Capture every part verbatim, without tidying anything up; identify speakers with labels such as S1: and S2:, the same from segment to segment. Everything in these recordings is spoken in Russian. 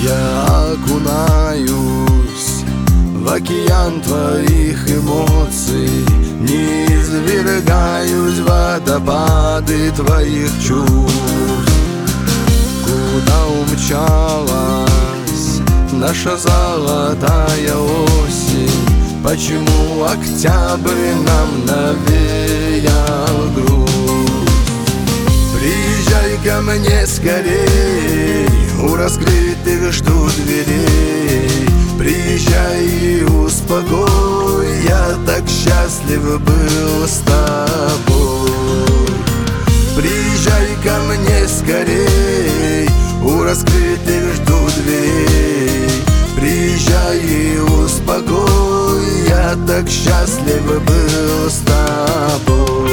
S1: Я окунаюсь в океан твоих эмоций, не извергаюсь в водопады твоих чувств. Куда умчалась наша золотая осень? Почему октябрь нам навеял грусть? Приезжай ко мне скорей, у раскрытых жду дверей. Приезжай и успокой, я так счастлив был с тобой. Приезжай ко мне скорей, у раскрытых жду дверей. Приезжай и успокой, я так счастлив был с тобой.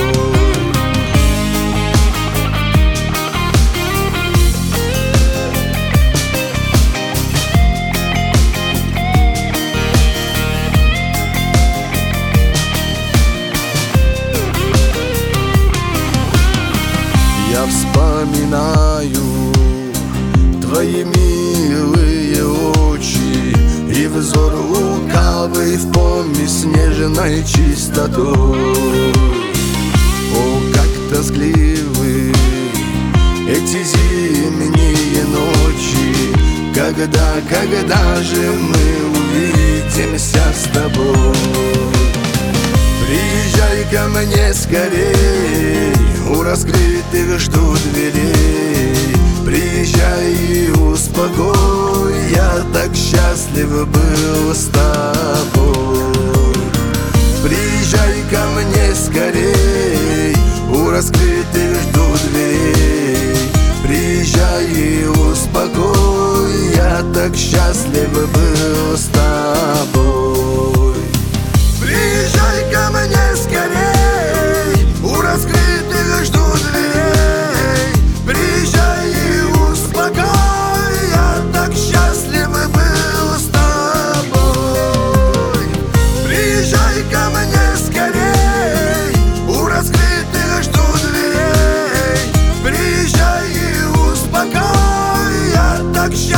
S1: Я вспоминаю твои милые очи и взор лукавый в помесь с нежной чистотой. О, как тоскливы эти зимние ночи, когда, когда же мы увидимся с тобой? Приезжай ко мне скорей, у раскрытых жду дверей. Приезжай и успокой, я так счастлив был с тобой. Приезжай ко мне скорей, у раскрытых жду дверей. Приезжай и успокой, я так счастлив был с тобой. Приезжай ко мне скорей, у раскрытых жду дверей. Приезжай и успокой, я так счастлив был с тобой. Приезжай ко мне скорей, у раскрытых жду дверей. Приезжай и успокой, я так счастлив.